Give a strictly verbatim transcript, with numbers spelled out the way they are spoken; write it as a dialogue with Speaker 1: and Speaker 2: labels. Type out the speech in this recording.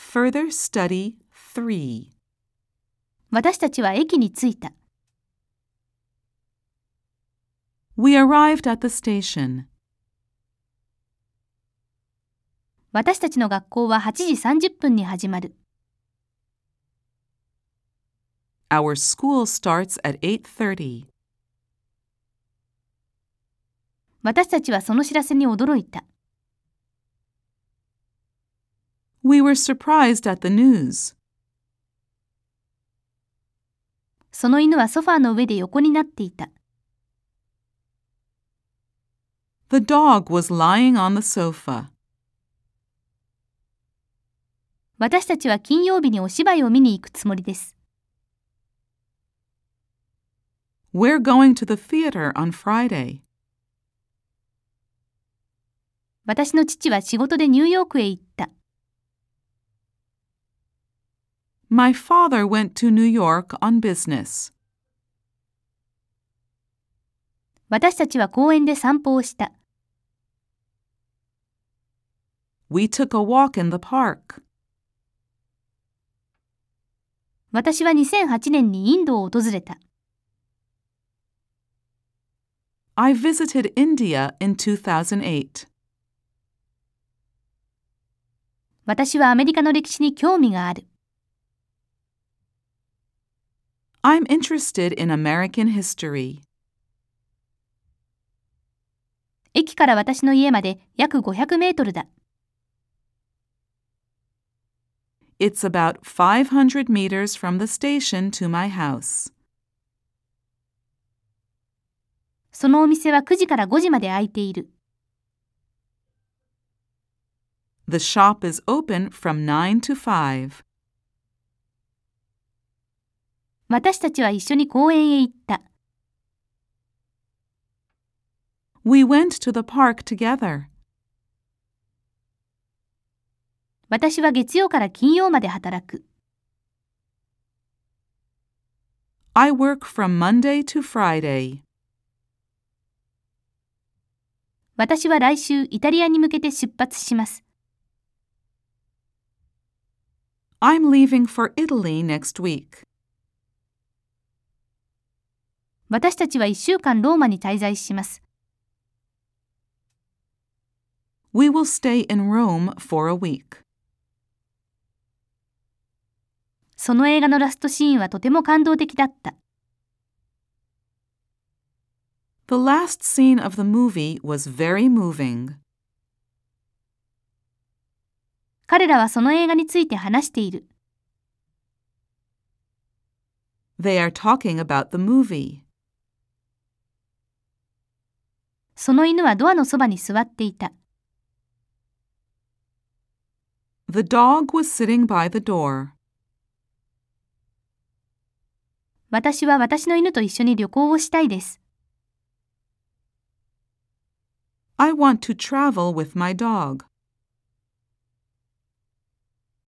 Speaker 1: Further study three.
Speaker 2: 私たちは駅に着いた。
Speaker 1: We arrived at the station.
Speaker 2: 私たちの学校ははちじさんじゅっぷんに始まる。
Speaker 1: Our school starts at eight thirty.
Speaker 2: 私たちはその知らせに驚いた。
Speaker 1: We were surprised at the news.
Speaker 2: その犬はソファーの上で横になっていた。
Speaker 1: The dog was lying on the sofa.
Speaker 2: 私たちは金曜日にお芝居を見に行くつもりです。
Speaker 1: We're going to the theater on Friday.
Speaker 2: 私の父は仕事でニューヨークへ行った。
Speaker 1: My father went to New York on business.
Speaker 2: 私たちは公園で散歩をした。
Speaker 1: We took a walk in the park.
Speaker 2: 私はにせんはちねんにインドを訪れた。
Speaker 1: I visited India in two thousand eight.
Speaker 2: 私はアメリカの歴史に興味がある。
Speaker 1: I'm interested in American history.
Speaker 2: 駅から私の家まで約ごひゃくメートルだ。
Speaker 1: It's about five hundred meters from the station to my house.
Speaker 2: そのお店はくじからごじまで開いている。
Speaker 1: The shop is open from nine to five.
Speaker 2: 私たちは一緒に公園へ行った。
Speaker 1: We went to the park together.
Speaker 2: 私は月曜から金曜まで働く。
Speaker 1: I work from Monday to Friday.
Speaker 2: 私は来週イタリアに向けて出発します。
Speaker 1: I'm leaving for Italy next week.
Speaker 2: 私たちはいっしゅうかんローマに滞在します。
Speaker 1: We will stay in Rome for a week.
Speaker 2: その映画のラストシーンはとても感動的だった。
Speaker 1: The last scene of the movie was very moving.
Speaker 2: 彼らはその映画について話している。
Speaker 1: They are talking about the movie.
Speaker 2: その犬はドアのそばに座っていた。
Speaker 1: The dog was sitting by the door.
Speaker 2: 私は私の犬と一緒に旅行をしたいです。
Speaker 1: I want to travel with my dog.